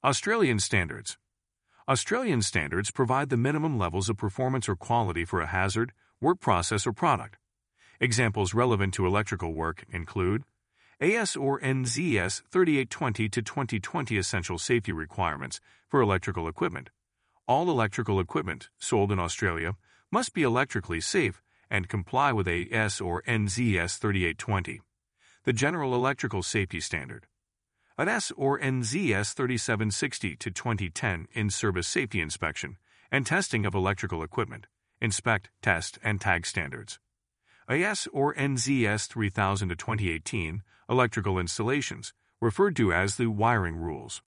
Australian standards. Australian standards provide the minimum levels of performance or quality for a hazard, work process, or product. Examples relevant to electrical work include AS or NZS 3820 to 2020 Essential Safety Requirements for electrical equipment. All electrical equipment sold in Australia must be electrically safe and comply with AS or NZS 3820. The General Electrical Safety Standard. An AS or NZS 3760 to 2010 In-Service Safety Inspection and Testing of Electrical Equipment, Inspect, Test, and Tag Standards. AS or NZS 3000 to 2018 Electrical Installations, referred to as the Wiring Rules.